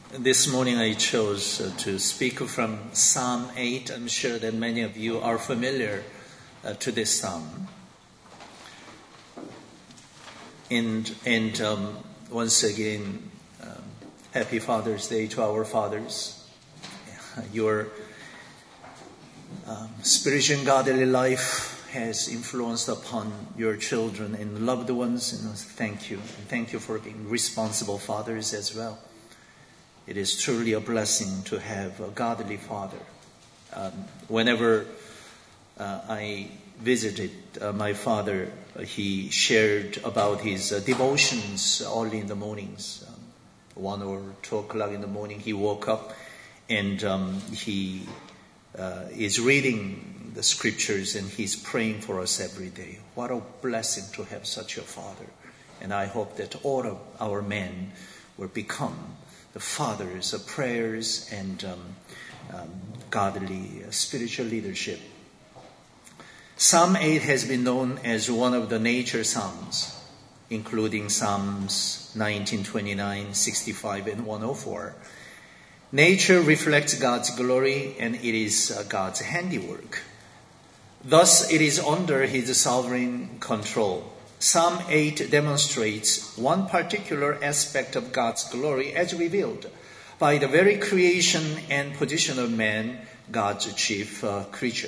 This morning I chose to speak from Psalm 8. I'm sure that many of you are familiar to this psalm. And once again, happy Father's Day to our fathers. Your spiritual and godly life has influenced upon your children and loved ones. And thank you. And thank you for being responsible fathers as well. It is truly a blessing to have a godly father. Whenever I visited my father, he shared about his devotions early in the mornings. 1 or 2 o'clock in the morning, he woke up and he is reading the scriptures and he's praying for us every day. What a blessing to have such a father. And I hope that all of our men will become the fathers of prayers and godly spiritual leadership. Psalm 8 has been known as one of the nature psalms, including Psalms 19, 29, 65, and 104. Nature reflects God's glory and it is God's handiwork. Thus, it is under His sovereign control. Psalm 8 demonstrates one particular aspect of God's glory as revealed by the very creation and position of man, God's chief creature.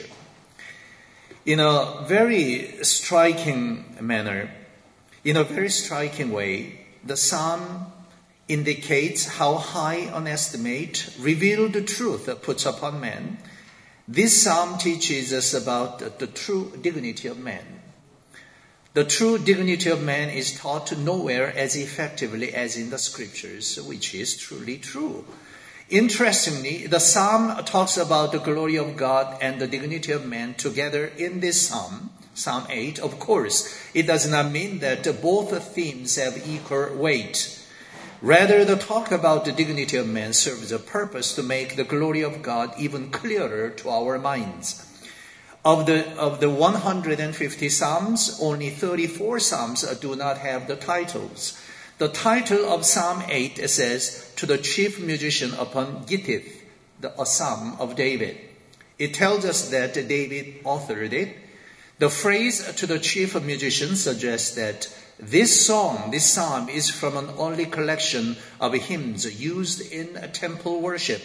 In a very striking manner, in a very striking way, the psalm indicates how high an estimate revealed truth puts upon man. This psalm teaches us about the true dignity of man. The true dignity of man is taught nowhere as effectively as in the scriptures, which is truly true. Interestingly, the psalm talks about the glory of God and the dignity of man together in this psalm, Psalm 8. Of course, it does not mean that both themes have equal weight. Rather, the talk about the dignity of man serves a purpose to make the glory of God even clearer to our minds. Of the 150 psalms, only 34 psalms do not have the titles. The title of Psalm 8 says, "To the chief musician upon Gittith," a psalm of David. It tells us that David authored it. The phrase "to the chief musician" suggests that this psalm is from an early collection of hymns used in temple worship.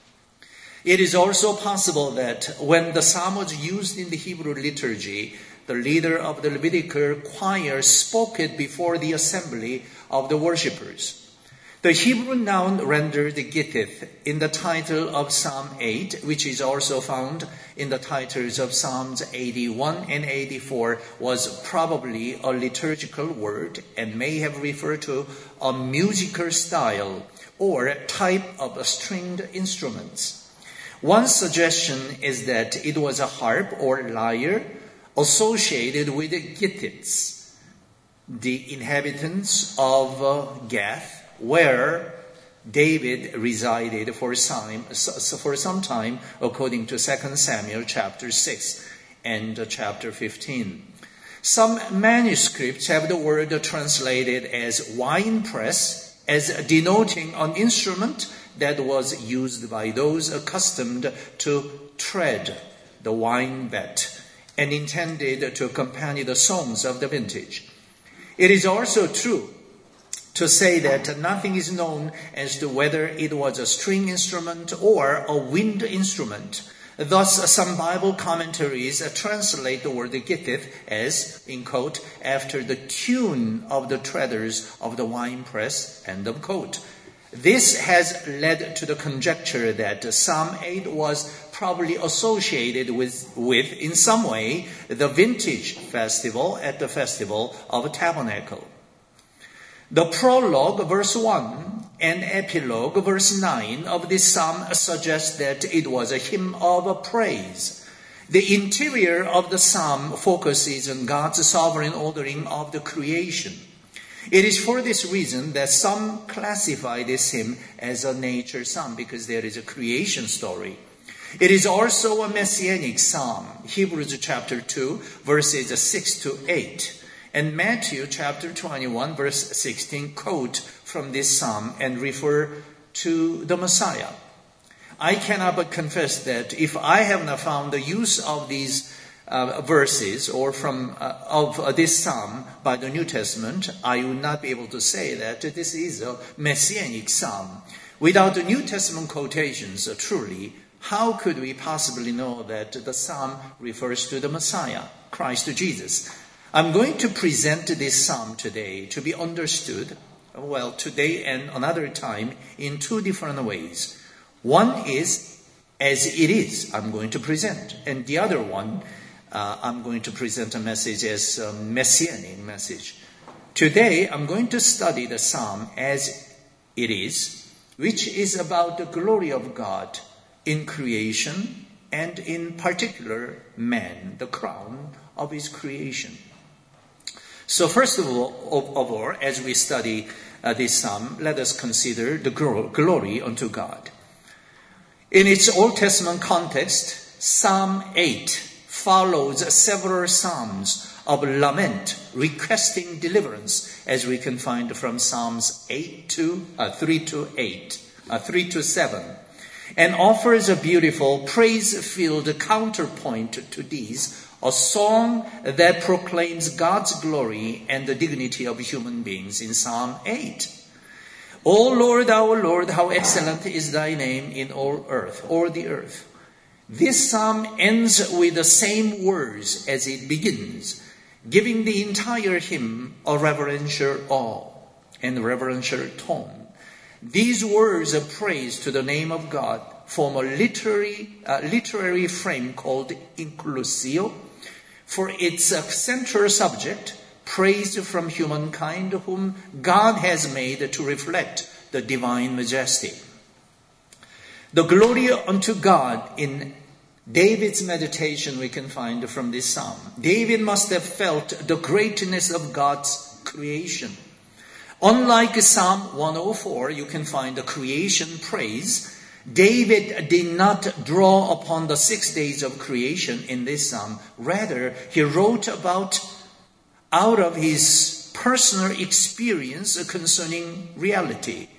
It is also possible that when the psalm was used in the Hebrew liturgy, the leader of the Levitical choir spoke it before the assembly of the worshippers. The Hebrew noun rendered Gittith in the title of Psalm 8, which is also found in the titles of Psalms 81 and 84, was probably a liturgical word and may have referred to a musical style or type of stringed instruments. One suggestion is that it was a harp or lyre associated with the Gittites, the inhabitants of Gath, where David resided for some time, according to 2 Samuel chapter 6 and chapter 15. Some manuscripts have the word translated as winepress as denoting an instrument that was used by those accustomed to tread the wine vat and intended to accompany the songs of the vintage. It is also true to say that nothing is known as to whether it was a string instrument or a wind instrument. Thus, some Bible commentaries translate the word Gittith as, in quote, "after the tune of the treaders of the winepress," end of quote. This has led to the conjecture that Psalm 8 was probably associated with, in some way, the vintage festival at the Festival of Tabernacle. The prologue, verse 1, and epilogue, verse 9 of this psalm suggest that it was a hymn of praise. The interior of the psalm focuses on God's sovereign ordering of the creation. It is for this reason that some classify this hymn as a nature psalm, because there is a creation story. It is also a messianic psalm. Hebrews chapter 2, verses 6 to 8. And Matthew chapter 21, verse 16 quote from this psalm and refer to the Messiah. I cannot but confess that if I have not found the use of these verses or of this psalm by the New Testament, I would not be able to say that this is a messianic psalm. Without the New Testament quotations, truly, how could we possibly know that the psalm refers to the Messiah, Christ Jesus? I'm going to present this psalm today to be understood, today and another time, in two different ways. One is as it is, I'm going to present. And the other one, I'm going to present a message as a messianic message. Today, I'm going to study the psalm as it is, which is about the glory of God in creation and in particular man, the crown of his creation. So first of all, as we study this psalm, let us consider the glory unto God. In its Old Testament context, Psalm 8 follows several psalms of lament requesting deliverance, as we can find from Psalms 3 to 7, and offers a beautiful praise-filled counterpoint to these, a song that proclaims God's glory and the dignity of human beings in Psalm 8. O Lord, our Lord, how excellent is thy name in all the earth. This psalm ends with the same words as it begins, giving the entire hymn a reverential awe and reverential tone. These words of praise to the name of God form a literary frame called inclusio for its central subject, praise from humankind whom God has made to reflect the divine majesty. The glory unto God in David's meditation we can find from this psalm. David must have felt the greatness of God's creation. Unlike Psalm 104, you can find the creation praise. David did not draw upon the 6 days of creation in this psalm. Rather, he wrote out of his personal experience concerning reality.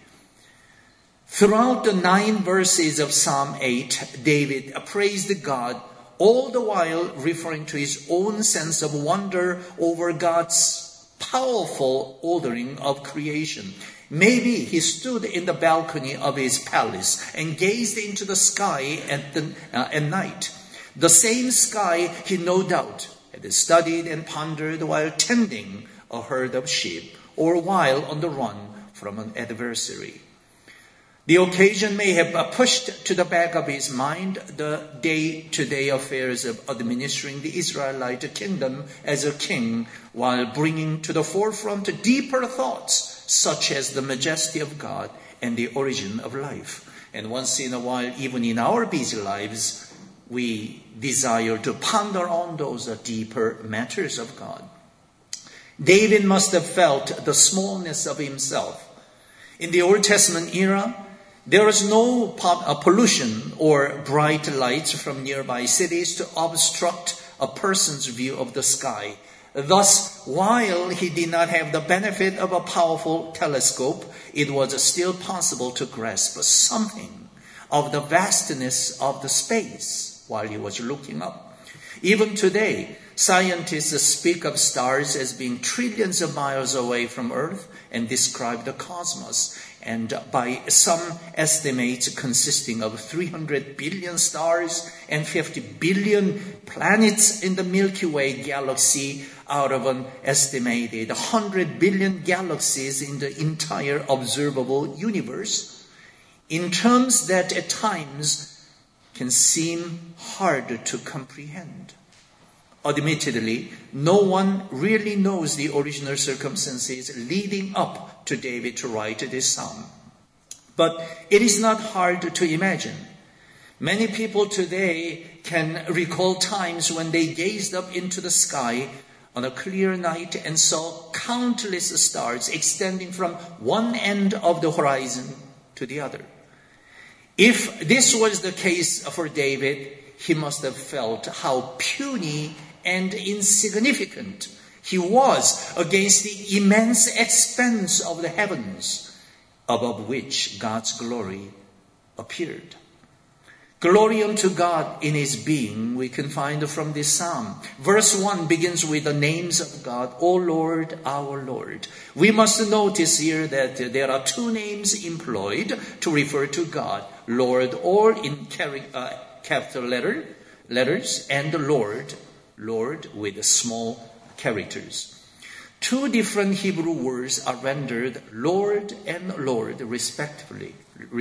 Throughout the 9 verses of Psalm 8, David praised God, all the while referring to his own sense of wonder over God's powerful ordering of creation. Maybe he stood in the balcony of his palace and gazed into the sky at night. The same sky he no doubt had studied and pondered while tending a herd of sheep or while on the run from an adversary. The occasion may have pushed to the back of his mind the day-to-day affairs of administering the Israelite kingdom as a king, while bringing to the forefront deeper thoughts such as the majesty of God and the origin of life. And once in a while, even in our busy lives, we desire to ponder on those deeper matters of God. David must have felt the smallness of himself. In the Old Testament era, there was no pollution or bright lights from nearby cities to obstruct a person's view of the sky. Thus, while he did not have the benefit of a powerful telescope, it was still possible to grasp something of the vastness of the space while he was looking up. Even today, scientists speak of stars as being trillions of miles away from Earth and describe the cosmos, and by some estimates consisting of 300 billion stars and 50 billion planets in the Milky Way galaxy out of an estimated 100 billion galaxies in the entire observable universe, in terms that at times can seem hard to comprehend. Admittedly, no one really knows the original circumstances leading up to David to write this psalm. But it is not hard to imagine. Many people today can recall times when they gazed up into the sky on a clear night and saw countless stars extending from one end of the horizon to the other. If this was the case for David, he must have felt how puny and insignificant he was against the immense expanse of the heavens. above which God's glory appeared. Glory unto God in his being, we can find from this psalm. Verse 1 begins with the names of God, O Lord, our Lord. We must notice here that there are two names employed to refer to God. Lord, or in capital letters, and Lord with small characters. Two different Hebrew words are rendered Lord and Lord respectively.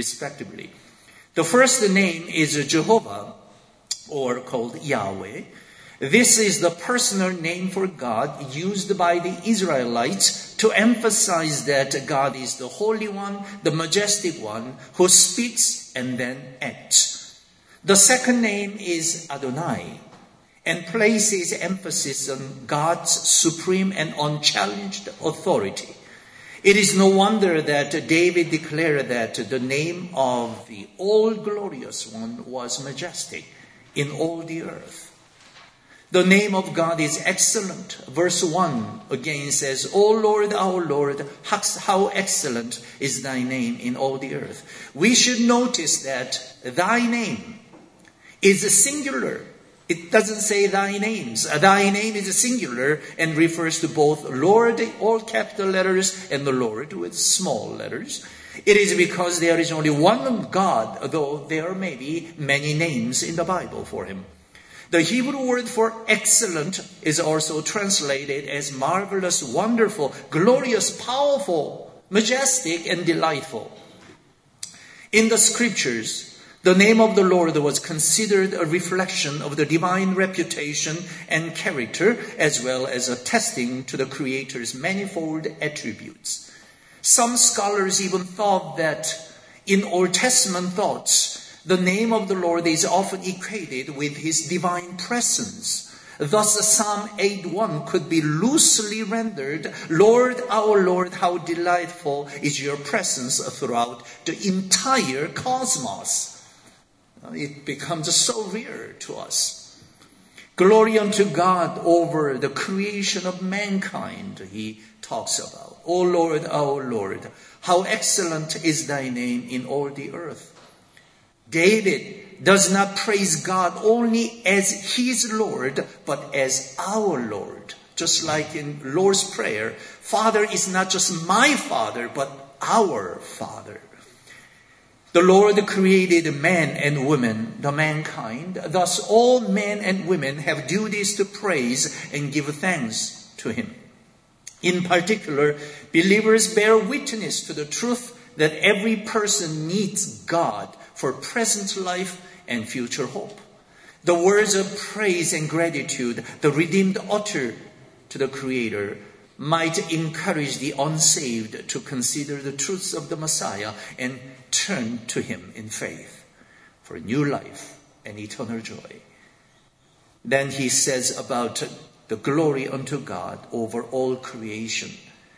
The first name is Jehovah, or called Yahweh. This is the personal name for God used by the Israelites to emphasize that God is the Holy One, the Majestic One, who speaks and then acts. The second name is Adonai, and places emphasis on God's supreme and unchallenged authority. It is no wonder that David declared that the name of the all-glorious one was majestic in all the earth. The name of God is excellent. Verse 1 again says, O Lord, our Lord, how excellent is thy name in all the earth. We should notice that thy name is singular. It doesn't say thy names. Thy name is singular and refers to both Lord, all capital letters, and the Lord with small letters. It is because there is only one God, though there may be many names in the Bible for him. The Hebrew word for excellent is also translated as marvelous, wonderful, glorious, powerful, majestic, and delightful. In the scriptures, the name of the Lord was considered a reflection of the divine reputation and character, as well as attesting to the Creator's manifold attributes. Some scholars even thought that in Old Testament thoughts, the name of the Lord is often equated with his divine presence. Thus, Psalm 8:1 could be loosely rendered, Lord, our Lord, how delightful is your presence throughout the entire cosmos. It becomes so rare to us. Glory unto God over the creation of mankind, he talks about. O Lord, our Lord, how excellent is thy name in all the earth. David does not praise God only as his Lord, but as our Lord. Just like in Lord's Prayer, Father is not just my Father, but our Father. The Lord created man and woman, the mankind. Thus, all men and women have duties to praise and give thanks to him. In particular, believers bear witness to the truth that every person needs God for present life and future hope. The words of praise and gratitude the redeemed utter to the Creator might encourage the unsaved to consider the truths of the Messiah and turn to him in faith for new life and eternal joy. Then he says about the glory unto God over all creation.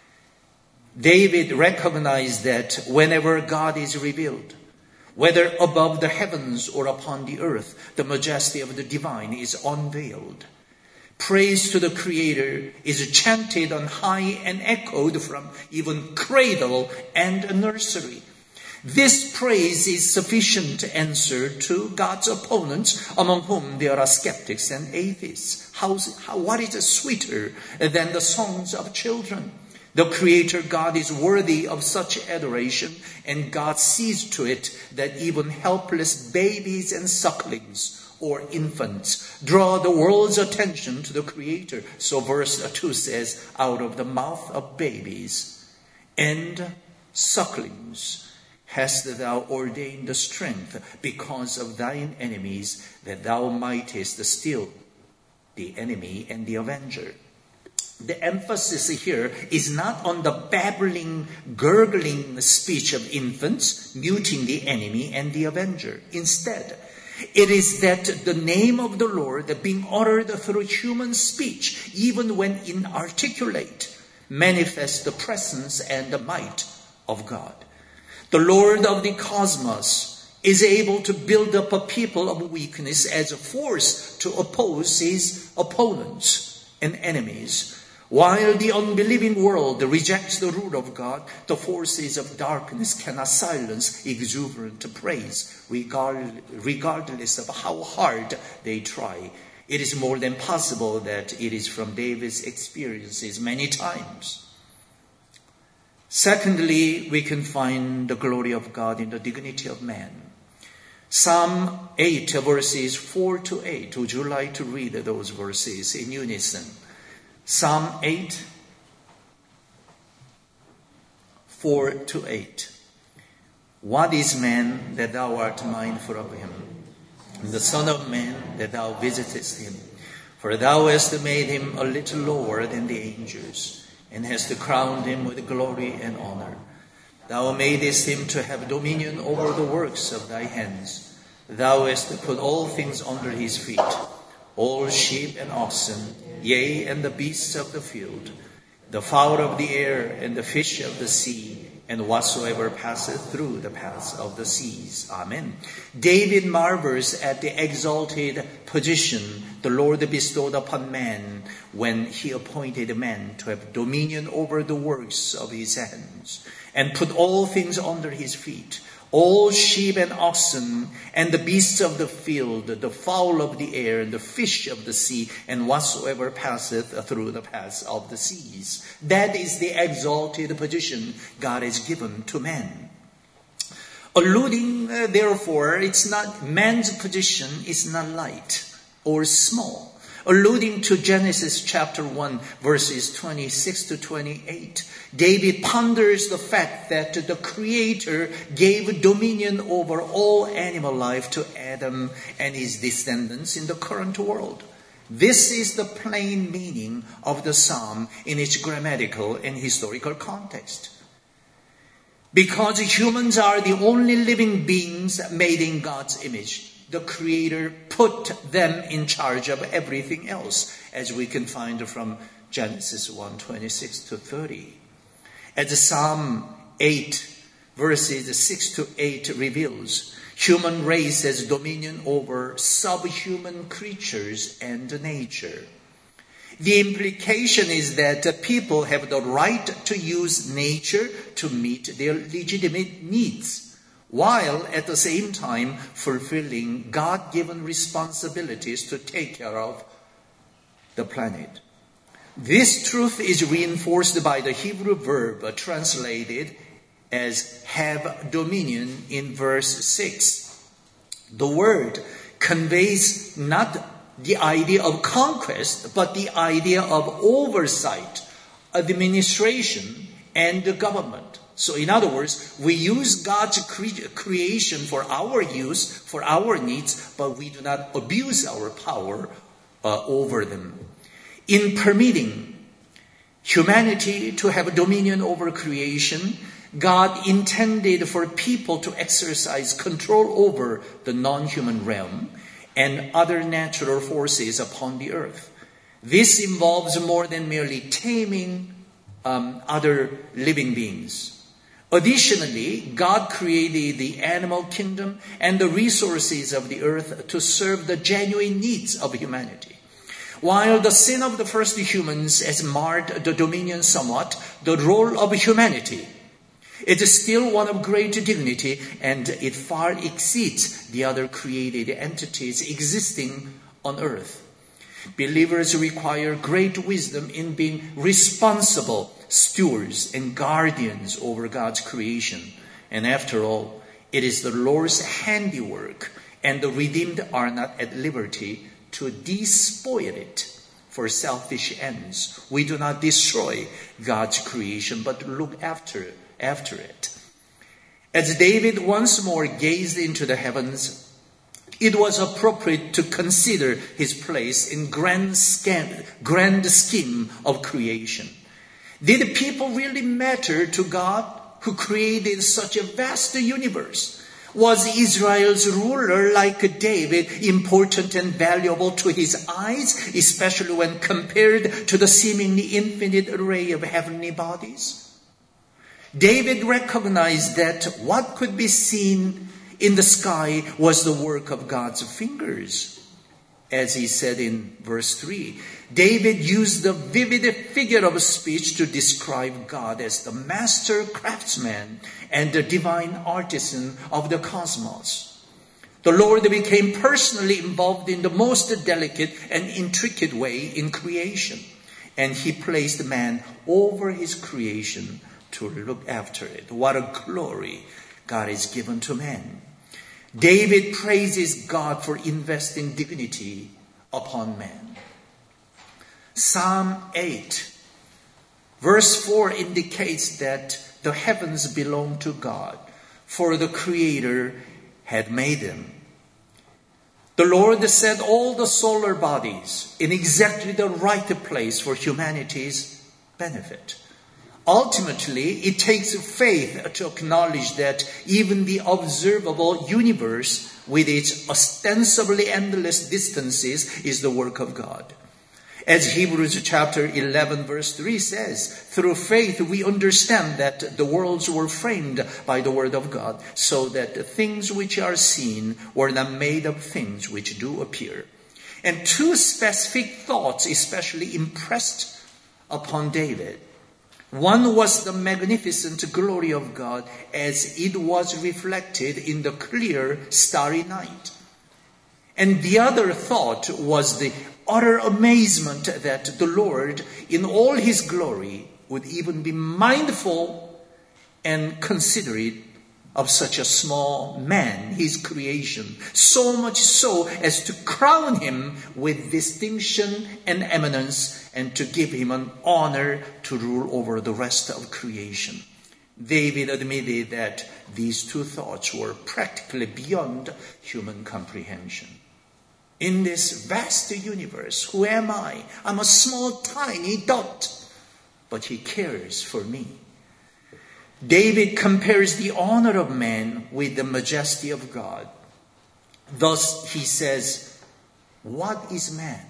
David recognized that whenever God is revealed, whether above the heavens or upon the earth, the majesty of the divine is unveiled. Praise to the Creator is chanted on high and echoed from even cradle and nursery. This praise is sufficient answer to God's opponents, among whom there are skeptics and atheists. What is sweeter than the songs of children? The Creator God is worthy of such adoration, and God sees to it that even helpless babies and sucklings or infants draw the world's attention to the Creator. So verse 2 says, out of the mouth of babies and sucklings hast thou ordained the strength because of thine enemies, that thou mightest still the enemy and the avenger. The emphasis here is not on the babbling, gurgling speech of infants, muting the enemy and the avenger. Instead, it is that the name of the Lord being uttered through human speech, even when inarticulate, manifests the presence and the might of God. The Lord of the cosmos is able to build up a people of weakness as a force to oppose his opponents and enemies, While the unbelieving world rejects the rule of God, the forces of darkness cannot silence exuberant praise, regardless of how hard they try. It is more than possible that it is from David's experiences many times. Secondly, we can find the glory of God in the dignity of man. Psalm 8, verses 4 to 8. Would you like to read those verses in unison? Psalm 8, 4 to 8. What is man that thou art mindful of him, and the Son of Man that thou visitest him? For thou hast made him a little lower than the angels, and hast crowned him with glory and honor. Thou madest him to have dominion over the works of thy hands. Thou hast put all things under his feet, all sheep and oxen, yea, and the beasts of the field, the fowl of the air, and the fish of the sea, and whatsoever passeth through the paths of the seas. Amen. David marvels at the exalted position the Lord bestowed upon man when he appointed man to have dominion over the works of his hands, and put all things under his feet, all sheep and oxen, and the beasts of the field, the fowl of the air, and the fish of the sea, and whatsoever passeth through the paths of the seas. That is the exalted position God has given to man. Alluding, therefore, it's not man's position is not light or small. Alluding to Genesis chapter 1, verses 26 to 28, David ponders the fact that the Creator gave dominion over all animal life to Adam and his descendants in the current world. This is the plain meaning of the psalm in its grammatical and historical context. Because humans are the only living beings made in God's image, the Creator put them in charge of everything else, as we can find from Genesis 1, 26 to 30. As Psalm 8, verses 6 to 8 reveals, human race has dominion over subhuman creatures and nature. The implication is that people have the right to use nature to meet their legitimate needs, while at the same time fulfilling God-given responsibilities to take care of the planet. This truth is reinforced by the Hebrew verb translated as have dominion in verse 6. The word conveys not the idea of conquest, but the idea of oversight, administration, and government. So in other words, we use God's creation for our use, for our needs, but we do not abuse our power over them. In permitting humanity to have dominion over creation, God intended for people to exercise control over the non-human realm and other natural forces upon the earth. This involves more than merely taming other living beings. Additionally, God created the animal kingdom and the resources of the earth to serve the genuine needs of humanity. While the sin of the first humans has marred the dominion somewhat, the role of humanity is still one of great dignity, and it far exceeds the other created entities existing on earth. Believers require great wisdom in being responsible stewards and guardians over God's creation. And after all, it is the Lord's handiwork, and the redeemed are not at liberty to despoil it for selfish ends. We do not destroy God's creation, but look after it. As David once more gazed into the heavens, it was appropriate to consider his place in grand scheme of creation. Did people really matter to God, who created such a vast universe? Was Israel's ruler like David important and valuable to his eyes, especially when compared to the seemingly infinite array of heavenly bodies? David recognized that what could be seen in the sky was the work of God's fingers. As he said in verse 3, David used the vivid figure of speech to describe God as the master craftsman and the divine artisan of the cosmos. The Lord became personally involved in the most delicate and intricate way in creation, and he placed man over his creation to look after it. What a glory God has given to man. David praises God for investing dignity upon man. Psalm 8, verse 4 indicates that the heavens belong to God, for the Creator had made them. The Lord set all the solar bodies in exactly the right place for humanity's benefit. Ultimately, it takes faith to acknowledge that even the observable universe, with its ostensibly endless distances, is the work of God. As Hebrews chapter 11 verse 3 says, through faith we understand that the worlds were framed by the word of God, so that the things which are seen were not made of things which do appear. And two specific thoughts especially impressed upon David. One was the magnificent glory of God as it was reflected in the clear starry night. And the other thought was the utter amazement that the Lord, in all his glory, would even be mindful and considerate of such a small man, his creation, so much so as to crown him with distinction and eminence and to give him an honor to rule over the rest of creation. David admitted that these two thoughts were practically beyond human comprehension. In this vast universe, who am I? I'm a small, tiny dot, but he cares for me. David compares the honor of man with the majesty of God. Thus he says, what is man?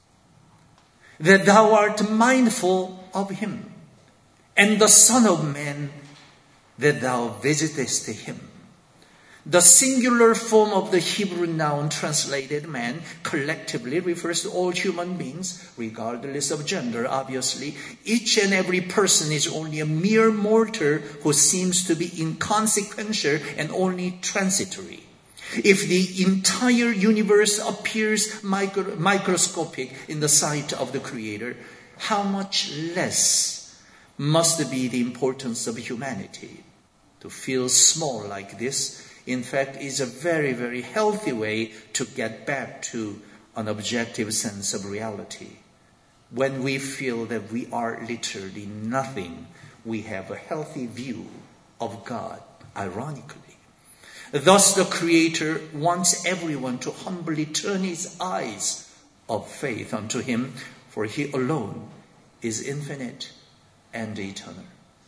That thou art mindful of him, and the Son of Man, that thou visitest him. The singular form of the Hebrew noun translated man collectively refers to all human beings, regardless of gender, obviously. Each and every person is only a mere mortal who seems to be inconsequential and only transitory. If the entire universe appears microscopic in the sight of the Creator, how much less must be the importance of humanity? To feel small like this, in fact, is a very, very healthy way to get back to an objective sense of reality. When we feel that we are literally nothing, we have a healthy view of God, ironically. Thus, the Creator wants everyone to humbly turn his eyes of faith unto him, for he alone is infinite and eternal.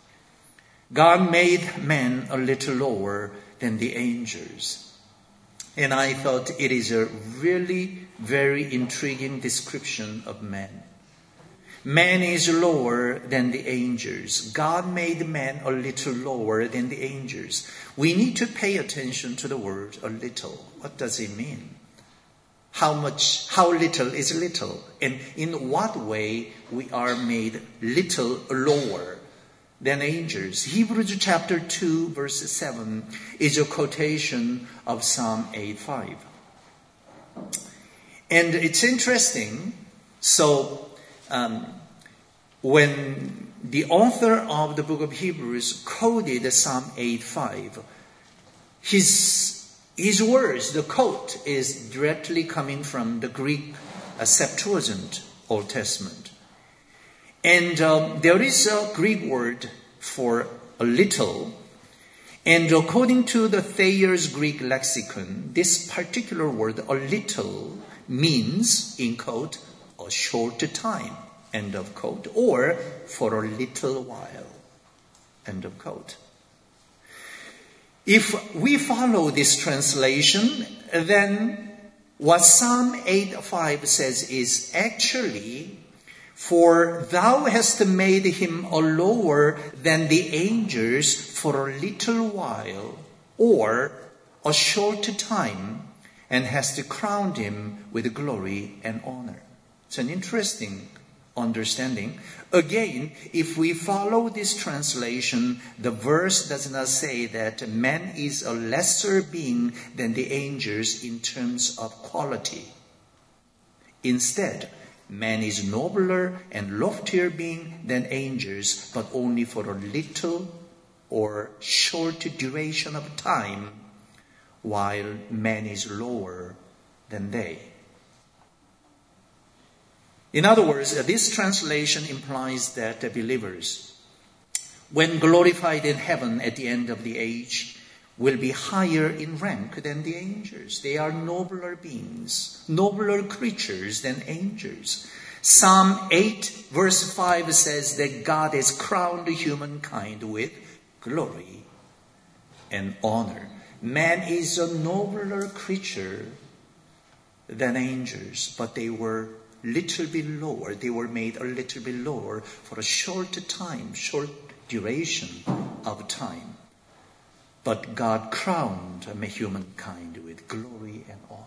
God made man a little lower than the angels. And I thought it is a really very intriguing description of man. Man is lower than the angels. God made man a little lower than the angels. We need to pay attention to the word a little. What does it mean? How little is little? And in what way we are made little lower than angels. Hebrews chapter 2 verse 7 is a quotation of Psalm 8:5. And it's interesting. So when the author of the book of Hebrews quoted Psalm 8:5, his words, the quote, is directly coming from the Greek Septuagint, Old Testament. And there is a Greek word for a little. And according to the Thayer's Greek lexicon, this particular word, a little, means, in quote, a short time, end of quote, or for a little while, end of quote. If we follow this translation, then what Psalm 8:5 says is actually, for thou hast made him a lower than the angels for a little while, or a short time, and has crowned him with glory and honor. It's an interesting understanding. Again, if we follow this translation, the verse does not say that man is a lesser being than the angels in terms of quality. Instead, man is nobler and loftier being than angels, but only for a little or short duration of time, while man is lower than they. In other words, this translation implies that the believers, when glorified in heaven at the end of the age, will be higher in rank than the angels. They are nobler beings, nobler creatures than angels. Psalm 8 verse 5 says that God has crowned humankind with glory and honor. Man is a nobler creature than angels, but they were little bit lower. They were made a little bit lower for a short time, short duration of time. But God crowned humankind with glory and honor.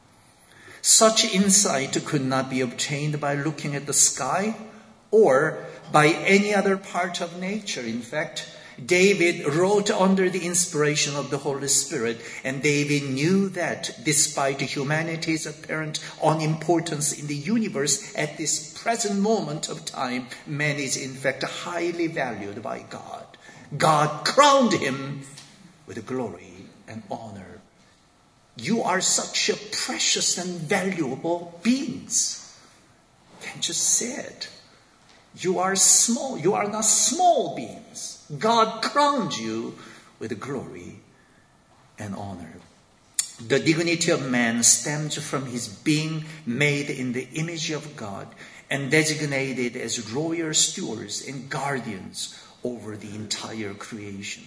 Such insight could not be obtained by looking at the sky or by any other part of nature. In fact, David wrote under the inspiration of the Holy Spirit, and David knew that despite humanity's apparent unimportance in the universe at this present moment of time, man is in fact highly valued by God. God crowned him with glory and honor. You are such a precious and valuable beings. Can't just say it. You are small. You are not small beings. God crowned you with glory and honor. The dignity of man stems from his being made in the image of God and designated as royal stewards and guardians over the entire creation.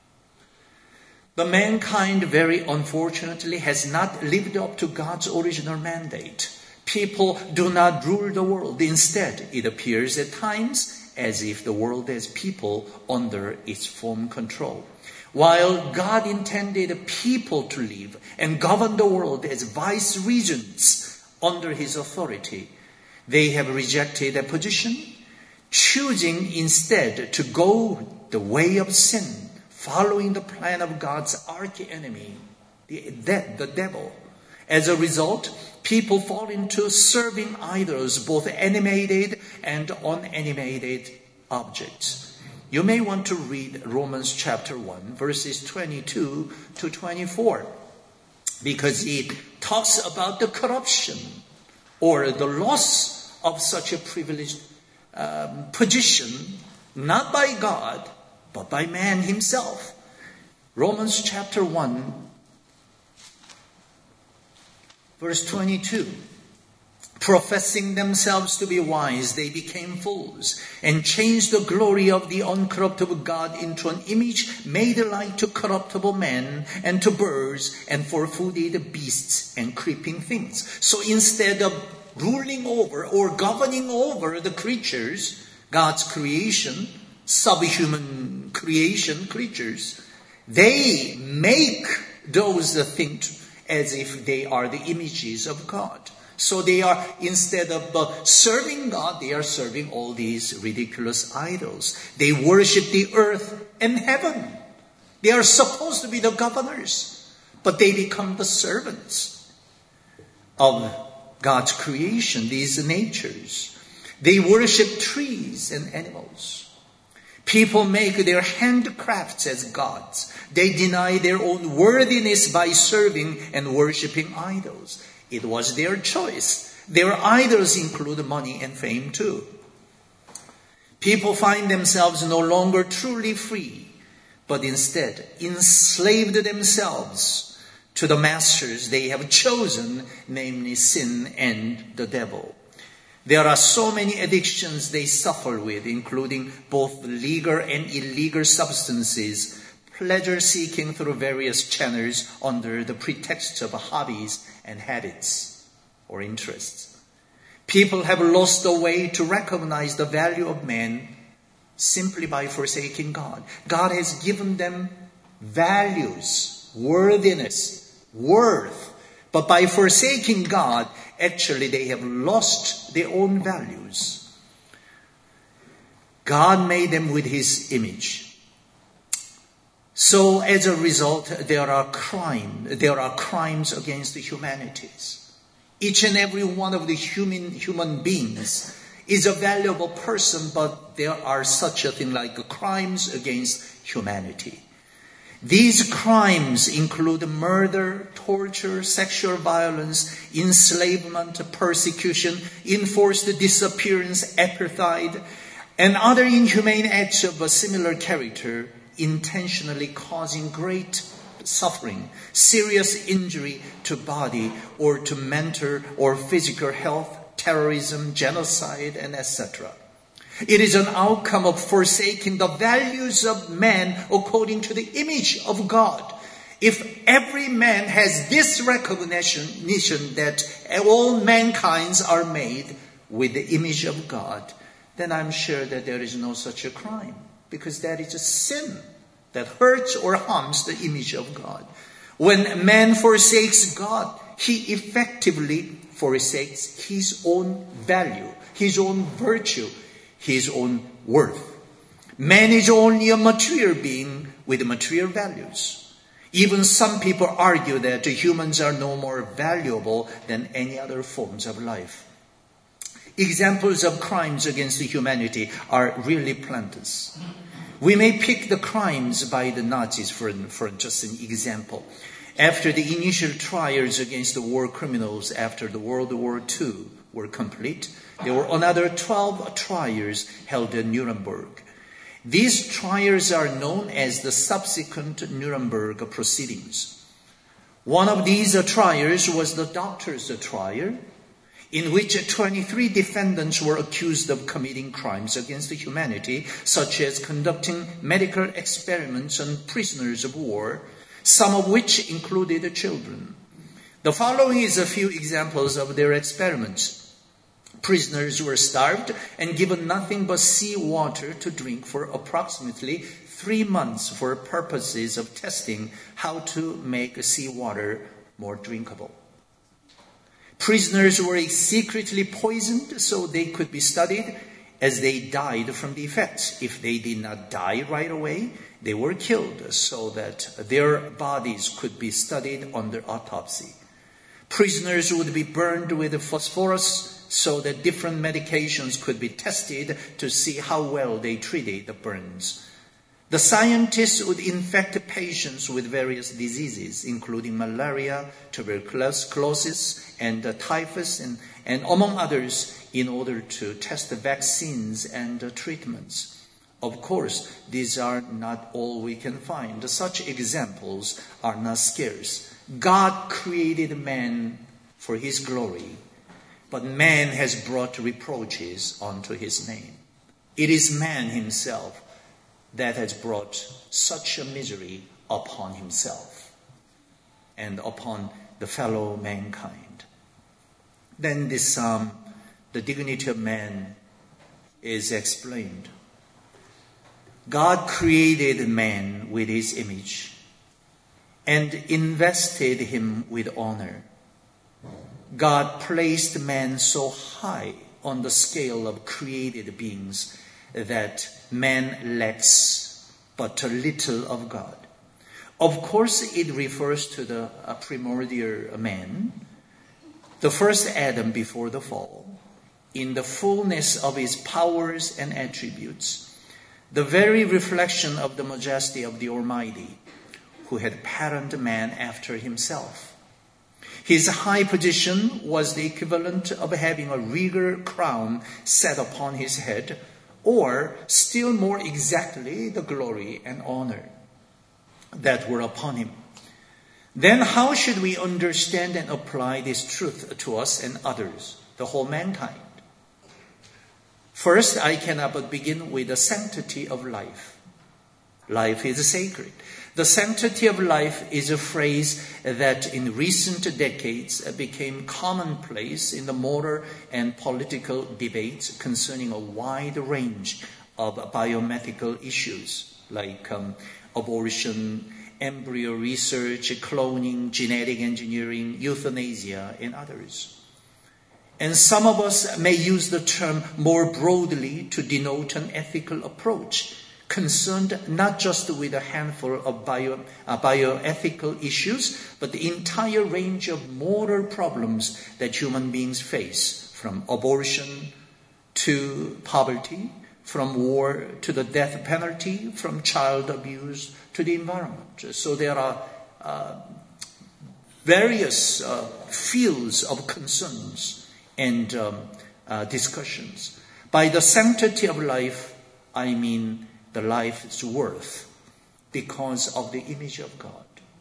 The mankind, very unfortunately, has not lived up to God's original mandate. People do not rule the world. Instead, it appears at times as if the world has people under its firm control. While God intended people to live and govern the world as vice regents under his authority, they have rejected that position, choosing instead to go the way of sin, following the plan of God's arch-enemy, the devil. As a result, people fall into serving idols, both animated and unanimated objects. You may want to read Romans chapter 1, verses 22 to 24, because it talks about the corruption or the loss of such a privileged position, not by God, but by man himself. Romans chapter 1, verse 22. Professing themselves to be wise, they became fools and changed the glory of the uncorruptible God into an image made like to corruptible men and to birds and four-footed beasts and creeping things. So instead of ruling over or governing over the creatures, God's creation, subhuman creation creatures, they make those things as if they are the images of God. So they are, instead of serving God, they are serving all these ridiculous idols. They worship the earth and heaven. They are supposed to be the governors, but they become the servants of God's creation, these natures. They worship trees and animals. People make their handcrafts as gods. They deny their own worthiness by serving and worshiping idols. It was their choice. Their idols include money and fame too. People find themselves no longer truly free, but instead enslaved themselves to the masters they have chosen, namely sin and the devil. There are so many addictions they suffer with, including both legal and illegal substances, pleasure seeking through various channels under the pretext of hobbies and habits or interests. People have lost the way to recognize the value of man simply by forsaking God. God has given them values, worthiness, worth, But by forsaking God, actually they have lost their own values. God made them with his image. So as a result, there are crimes against the humanities. Each and every one of the human beings is a valuable person, but there are such a thing like crimes against humanity. These crimes include murder, torture, sexual violence, enslavement, persecution, enforced disappearance, apartheid, and other inhumane acts of a similar character, intentionally causing great suffering, serious injury to body or to mental or physical health, terrorism, genocide, and etc. It is an outcome of forsaking the values of man according to the image of God. If every man has this recognition that all mankinds are made with the image of God, then I'm sure that there is no such a crime, because that is a sin that hurts or harms the image of God. When man forsakes God, he effectively forsakes his own value, his own virtue, his own worth. Man is only a material being with material values. Even some people argue that humans are no more valuable than any other forms of life. Examples of crimes against humanity are really plenteous. We may pick the crimes by the Nazis for just an example. After the initial trials against the war criminals after the World War II were complete, there were another 12 trials held in Nuremberg. These trials are known as the subsequent Nuremberg proceedings. One of these trials was the doctor's trial, in which 23 defendants were accused of committing crimes against humanity, such as conducting medical experiments on prisoners of war, some of which included children. The following is a few examples of their experiments. Prisoners were starved and given nothing but sea water to drink for approximately 3 months for purposes of testing how to make seawater more drinkable. Prisoners were secretly poisoned so they could be studied as they died from the effects. If they did not die right away, they were killed so that their bodies could be studied under autopsy. Prisoners would be burned with phosphorus so that different medications could be tested to see how well they treated the burns. The scientists would infect patients with various diseases, including malaria, tuberculosis, and typhus, and among others, in order to test the vaccines and treatments. Of course, these are not all we can find. Such examples are not scarce. God created man for his glory, but man has brought reproaches onto his name. It is man himself that has brought such a misery upon himself and upon the fellow mankind. Then this psalm, the dignity of man, is explained. God created man with his image and invested him with honor. God placed man so high on the scale of created beings that man lacks but a little of God. Of course, it refers to the primordial man, the first Adam before the fall, in the fullness of his powers and attributes, the very reflection of the majesty of the Almighty, who had patterned man after himself. His high position was the equivalent of having a regal crown set upon his head, or still more exactly, the glory and honor that were upon him. Then how should we understand and apply this truth to us and others, the whole mankind? First, I cannot but begin with the sanctity of life. Life is sacred. The sanctity of life is a phrase that in recent decades became commonplace in the moral and political debates concerning a wide range of bioethical issues like abortion embryo research, cloning, genetic engineering, euthanasia, and others. And some of us may use the term more broadly to denote an ethical approach, concerned not just with a handful of bioethical issues, but the entire range of moral problems that human beings face, from abortion to poverty, from war to the death penalty, from child abuse to the environment. So there are various fields of concerns and discussions. By the sanctity of life, I mean the life's worth because of the image of God.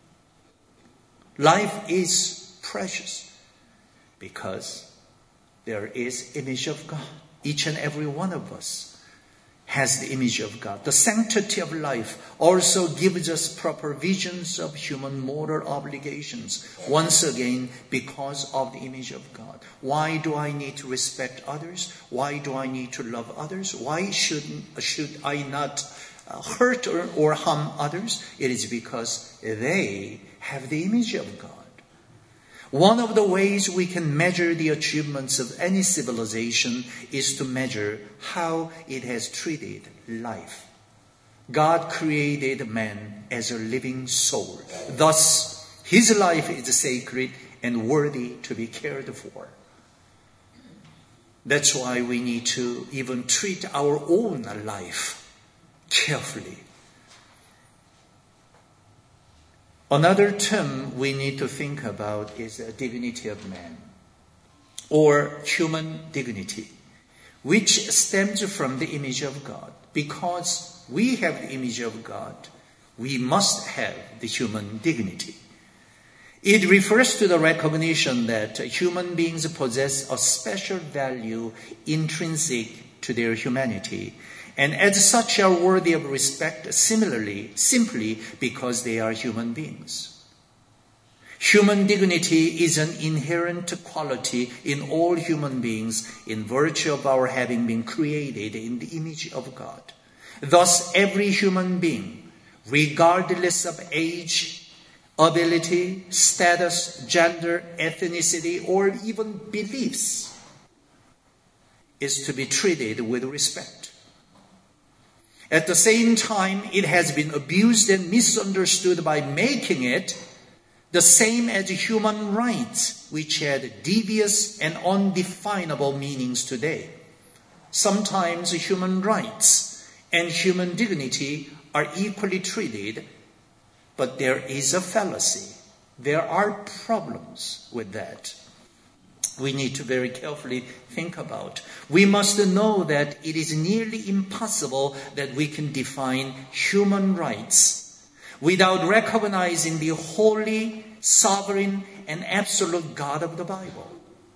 Life is precious because there is image of God. Each and every one of us has the image of God. The sanctity of life also gives us proper visions of human moral obligations. Once again, because of the image of God. Why do I need to respect others? Why do I need to love others? Why should I not hurt or harm others? It is because they have the image of God. One of the ways we can measure the achievements of any civilization is to measure how it has treated life. God created man as a living soul. Thus, his life is sacred and worthy to be cared for. That's why we need to even treat our own life carefully. Another term we need to think about is the dignity of man, or human dignity, which stems from the image of God. Because we have the image of God, we must have the human dignity. It refers to the recognition that human beings possess a special value intrinsic to their humanity, and as such are worthy of respect simply because they are human beings. Human dignity is an inherent quality in all human beings in virtue of our having been created in the image of God. Thus, every human being, regardless of age, ability, status, gender, ethnicity, or even beliefs, is to be treated with respect. At the same time, it has been abused and misunderstood by making it the same as human rights, which had devious and undefinable meanings today. Sometimes human rights and human dignity are equally treated, but there is a fallacy. There are problems with that. We need to very carefully think about. We must know that it is nearly impossible that we can define human rights without recognizing the holy, sovereign, and absolute God of the Bible.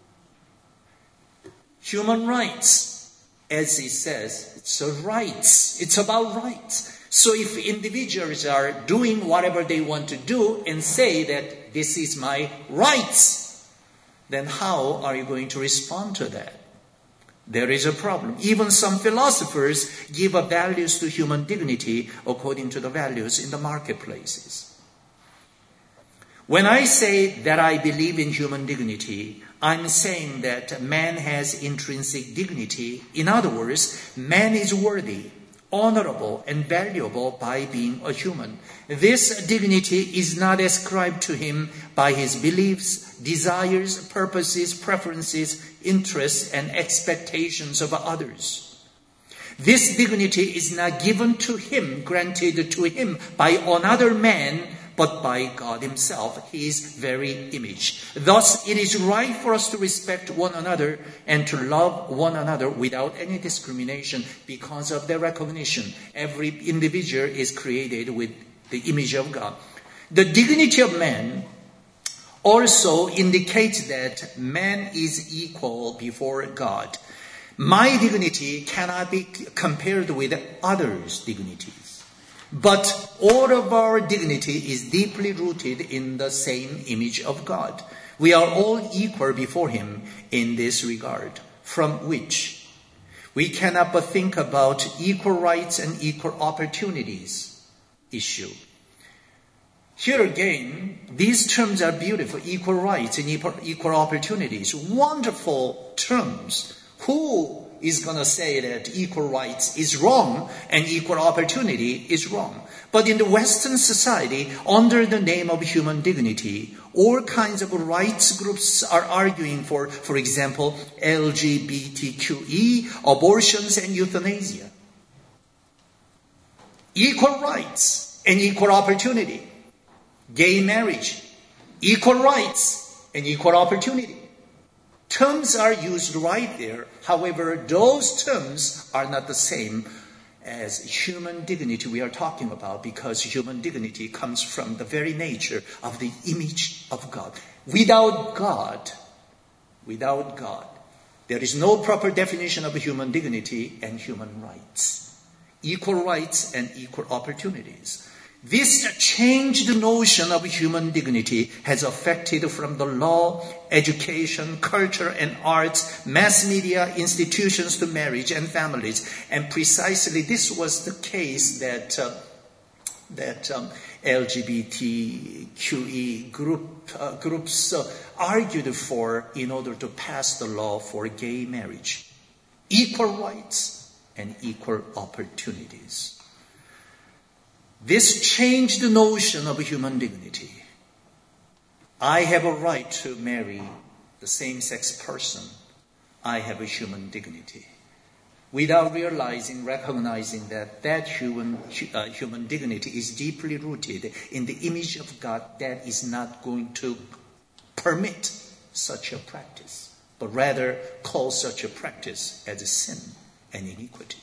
Human rights, as it says, it's rights. It's about rights. So if individuals are doing whatever they want to do and say that this is my rights, then how are you going to respond to that? There is a problem. Even some philosophers give values to human dignity according to the values in the marketplaces. When I say that I believe in human dignity, I'm saying that man has intrinsic dignity. In other words, man is worthy, honorable, and valuable by being a human. This dignity is not ascribed to him by his beliefs, desires, purposes, preferences, interests, and expectations of others. This dignity is not given to him, granted to him by another man, but by God himself, his very image. Thus, it is right for us to respect one another and to love one another without any discrimination because of their recognition. Every individual is created with the image of God. The dignity of man also indicates that man is equal before God. My dignity cannot be compared with others' dignities. But all of our dignity is deeply rooted in the same image of God. We are all equal before him in this regard, from which we cannot but think about equal rights and equal opportunities issue. Here again, these terms are beautiful: equal rights and equal opportunities. Wonderful terms. Who is going to say that equal rights is wrong and equal opportunity is wrong? But in the Western society, under the name of human dignity, all kinds of rights groups are arguing for example, LGBTQE, abortions, and euthanasia. Equal rights and equal opportunity. Gay marriage, equal rights and equal opportunity. Terms are used right there. However, those terms are not the same as human dignity we are talking about, because human dignity comes from the very nature of the image of God. Without God, there is no proper definition of human dignity and human rights. Equal rights and equal opportunities. This changed notion of human dignity has affected from the law, education, culture and arts, mass media, institutions to marriage and families. And precisely this was the case that LGBTQE groups argued for in order to pass the law for gay marriage. Equal rights and equal opportunities. This changed the notion of human dignity. I have a right to marry the same-sex person. I have a human dignity. Without recognizing that human dignity is deeply rooted in the image of God, that is not going to permit such a practice, but rather call such a practice as a sin and iniquity.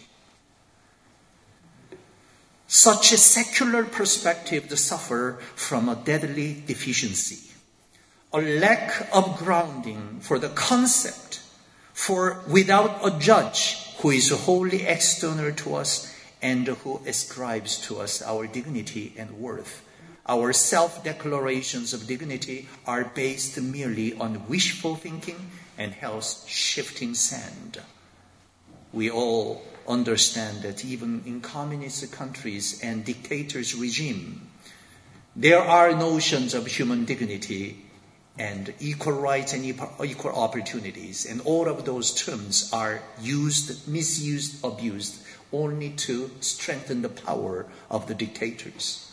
Such a secular perspective suffer from a deadly deficiency, a lack of grounding for the concept, for without a judge who is wholly external to us and who ascribes to us our dignity and worth. Our self-declarations of dignity are based merely on wishful thinking and hell's shifting sand. We all understand that even in communist countries and dictators' regime, there are notions of human dignity and equal rights and equal opportunities. And all of those terms are used, misused, abused, only to strengthen the power of the dictators.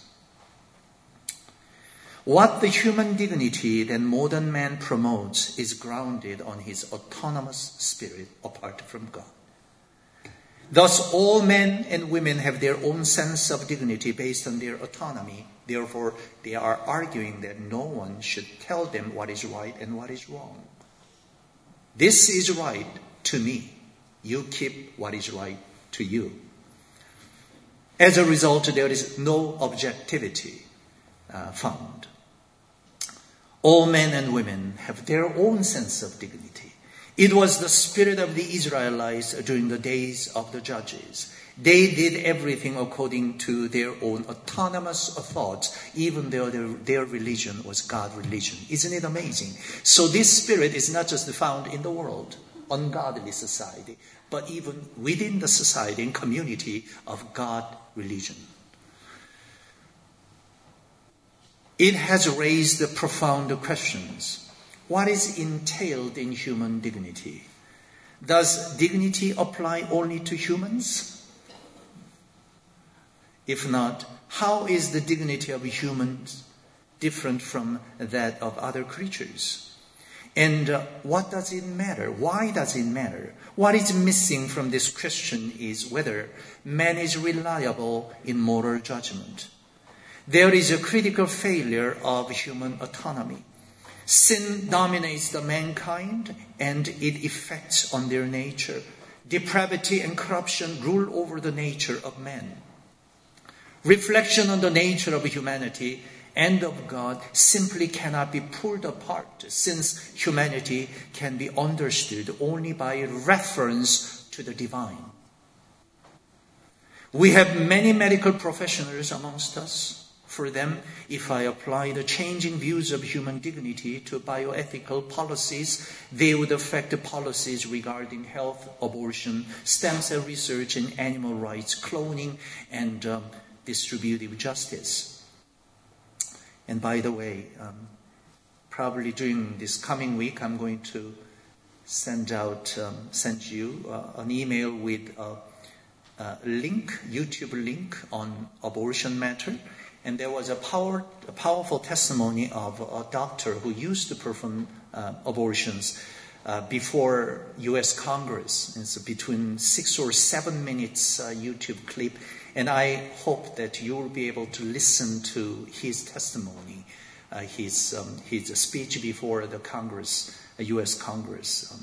What the human dignity that modern man promotes is grounded on his autonomous spirit apart from God. Thus, all men and women have their own sense of dignity based on their autonomy. Therefore, they are arguing that no one should tell them what is right and what is wrong. This is right to me. You keep what is right to you. As a result, there is no objectivity found. All men and women have their own sense of dignity. It was the spirit of the Israelites during the days of the judges. They did everything according to their own autonomous thoughts, even though their religion was God's religion. Isn't it amazing? So this spirit is not just found in the world, ungodly society, but even within the society and community of God religion. It has raised profound questions. What is entailed in human dignity? Does dignity apply only to humans? If not, how is the dignity of humans different from that of other creatures? And what does it matter? Why does it matter? What is missing from this question is whether man is reliable in moral judgment. There is a critical failure of human autonomy. Sin dominates the mankind and it effects on their nature. Depravity and corruption rule over the nature of man. Reflection on the nature of humanity and of God simply cannot be pulled apart, since humanity can be understood only by reference to the divine. We have many medical professionals amongst us. For them, if I apply the changing views of human dignity to bioethical policies, they would affect the policies regarding health, abortion, stem cell research, and animal rights, cloning, and distributive justice. And by the way, probably during this coming week, I'm going to send you an email with a link, YouTube link on abortion matter. And there was a powerful testimony of a doctor who used to perform abortions before U.S. Congress. It's between 6 or 7 minutes YouTube clip. And I hope that you will be able to listen to his testimony, his speech before the Congress, U.S. Congress.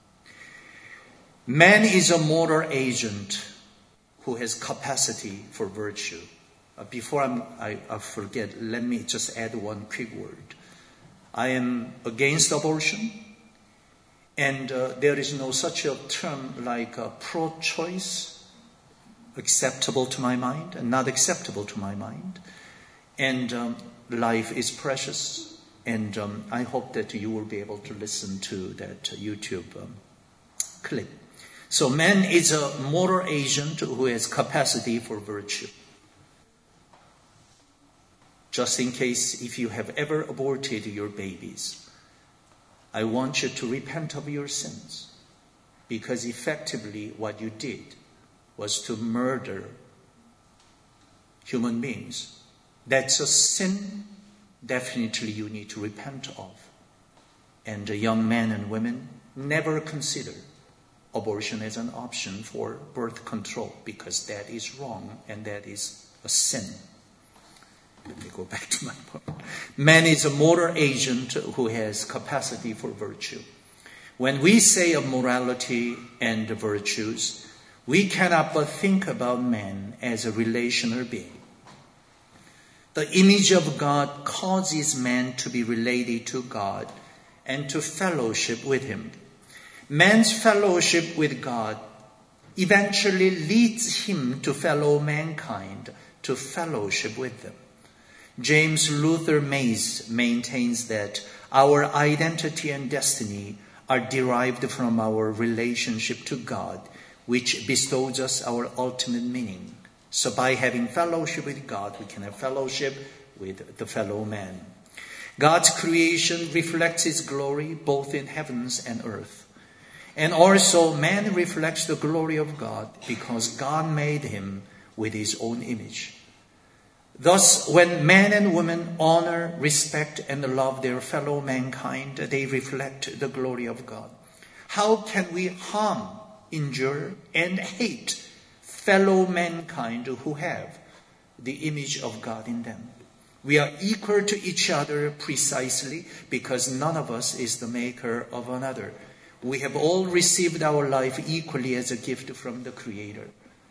Man is a moral agent who has capacity for virtue. Before I forget, let me just add one quick word. I am against abortion, and there is no such a term like pro-choice acceptable to my mind and not acceptable to my mind. And life is precious, and I hope that you will be able to listen to that YouTube clip. So man is a moral agent who has capacity for virtue. Just in case if you have ever aborted your babies, I want you to repent of your sins, because effectively what you did was to murder human beings. That's a sin definitely you need to repent of. And young men and women, never consider abortion as an option for birth control, because that is wrong and that is a sin. Let me go back to my point. Man is a moral agent who has capacity for virtue. When we say of morality and virtues, we cannot but think about man as a relational being. The image of God causes man to be related to God and to fellowship with Him. Man's fellowship with God eventually leads him to fellow mankind, to fellowship with them. James Luther Mays maintains that our identity and destiny are derived from our relationship to God, which bestows us our ultimate meaning. So by having fellowship with God, we can have fellowship with the fellow man. God's creation reflects His glory both in heavens and earth. And also man reflects the glory of God because God made him with His own image. Thus, when man and woman honor, respect, and love their fellow mankind, they reflect the glory of God. How can we harm, injure, and hate fellow mankind who have the image of God in them? We are equal to each other precisely because none of us is the maker of another. We have all received our life equally as a gift from the Creator.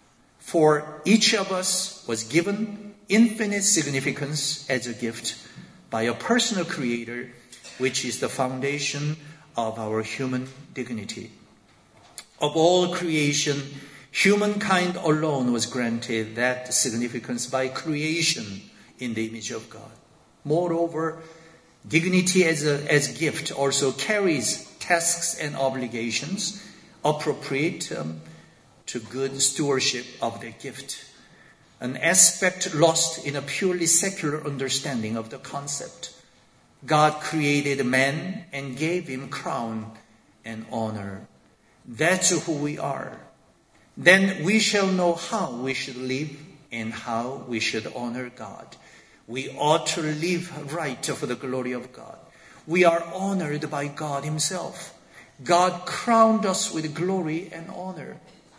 For each of us was given infinite significance as a gift by a personal Creator, which is the foundation of our human dignity. Of all creation, humankind alone was granted that significance by creation in the image of God. Moreover, dignity as gift also carries tasks and obligations appropriate to good stewardship of the gift, an aspect lost in a purely secular understanding of the concept. God created man and gave him crown and honor. That's who we are. Then we shall know how we should live and how we should honor God. We ought to live right for the glory of God. We are honored by God Himself. God crowned us with glory and honor.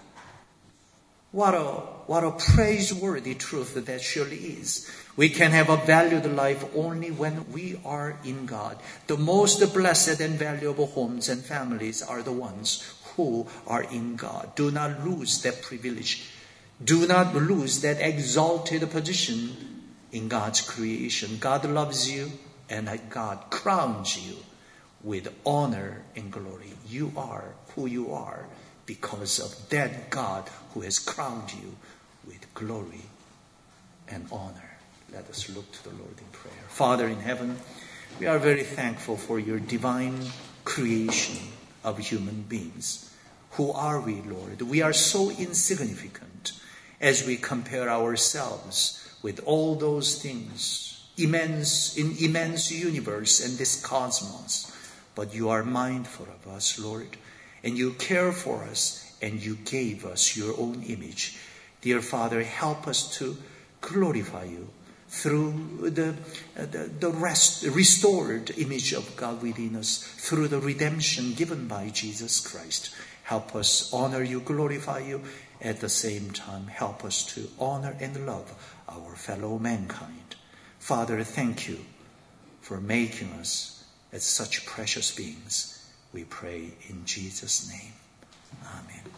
What a praiseworthy truth that surely is. We can have a valued life only when we are in God. The most blessed and valuable homes and families are the ones who are in God. Do not lose that privilege. Do not lose that exalted position in God's creation. God loves you and God crowns you with honor and glory. You are who you are because of that God who has crowned you with glory and honor. Let us look to the Lord in prayer. Father in heaven, we are very thankful for your divine creation of human beings. Who are we, Lord? We are so insignificant as we compare ourselves with all those things immense universe and this cosmos. But you are mindful of us, Lord, and you care for us, and you gave us your own image. Dear Father, help us to glorify you through the restored image of God within us, through the redemption given by Jesus Christ. Help us honor you, glorify you. At the same time, help us to honor and love our fellow mankind. Father, thank you for making us as such precious beings. We pray in Jesus' name. Amen.